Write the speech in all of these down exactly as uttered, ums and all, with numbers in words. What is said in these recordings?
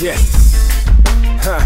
Yes. Huh.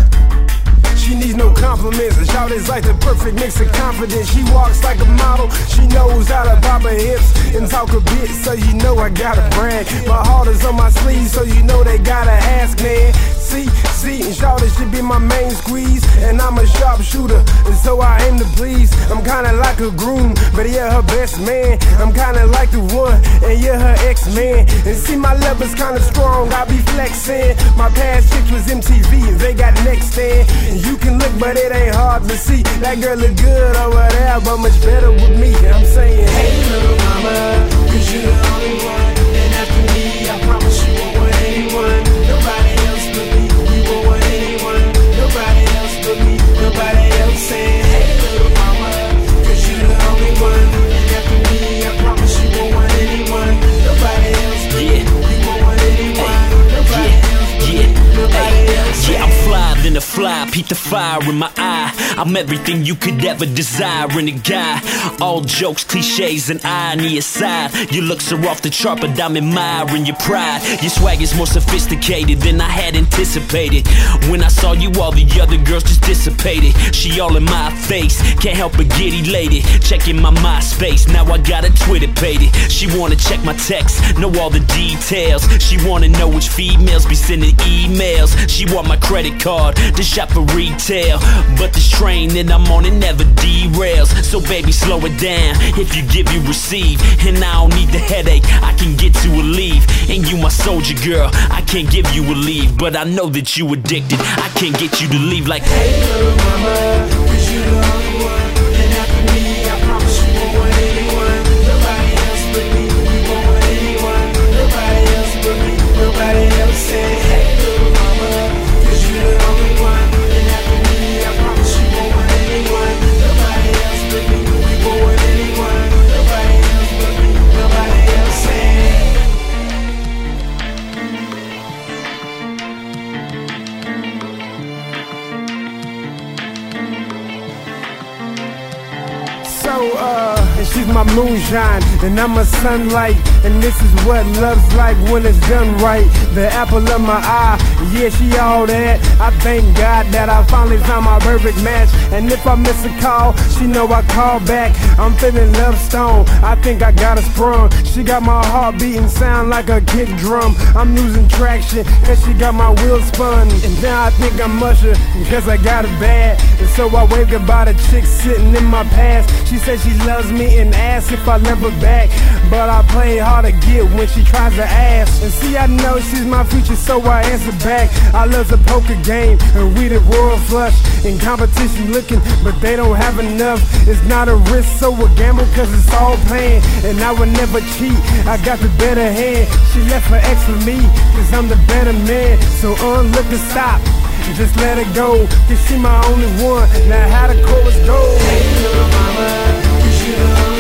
She needs no compliments. Shawty's like the perfect mix of confidence. She walks like a model. She knows how to pop her hips and talk a bit, so you know I gotta brag. My heart is on my sleeve, so you know they gotta ask, man. See, see, and Shawty should be my main squeeze, and I'm a sharpshooter, and so I aim to please. I'm kinda like a groom, but yeah, her best man. I'm kinda like the one, and yeah, her ex-man. And see, my level's kinda strong, I be flexing. My past chicks was M T V, and they got next stand. And you can look, but it ain't hard to see. That girl look good over there, but much better with me. I'm saying, hey little mama, cause you the only one. And after me, I promise you won't want anyone. Nobody else but me. You won't want anyone. Nobody else but me. Nobody else saying, hey little mama, cause you the only one. And after me, I promise you won't want anyone. Nobody else but me. You won't want anyone. Nobody else but me. Nobody else saying. Yeah, I'm fly than a fly, peep the fire in my eye. I'm everything you could ever desire in a guy. All jokes, cliches, and irony aside, your looks are off the chart, but I'm admiring your pride. Your swag is more sophisticated than I had anticipated. When I saw you, all the other girls just dissipated. She all in my face, can't help but get elated. Checking my MySpace, now I got a Twitter page. She wanna check my texts, know all the details. She wanna know which females be sending emails. She want my credit card to shop for retail, but this train that I'm on, it never derails. So baby, slow it down. If you give, you receive, and I don't need the headache, I can get to a leave. And you my soldier girl, I can't give you a leave, but I know that you addicted, I can't get you to leave. Like, hey little mama, cause you the only one. And after me, I promise you won't want anyone. Nobody else but me. You won't want anyone. Nobody else but me. Nobody else saying, hey little mama, cause you the only one. And after me, I promise you won't want anyone. Nobody else but me. You won't want anyone. Nobody else but me. Nobody else saying. So, uh, and she's my moonshine, and I'm a sunlight, and this is what love's like when it's done right. The apple of my eye, yeah, she all that. I thank God that I finally found my perfect match. And if I miss a call, she know I call back. I'm feeling love stone, I think I got her sprung. She got my heart beating, sound like a kick drum. I'm losing traction, cause she got my wheels spun. And now I think I'm Usher, cause I got it bad. And so I wave goodbye to chicks sitting in my past. She said she loves me and asks if I love her back, but I play hard to get when she tries to ask. And see, I know she's my future, so I answer back. I love the poker game, and we the royal flush. In competition looking, but they don't have enough. It's not a risk, so a gamble, cause it's all playing. And I would never cheat, I got the better hand. She left her ex for me, cause I'm the better man. So unlook and stop, just let her go, cause she my only one. Now how the chorus goes, hey little mama, cause you the only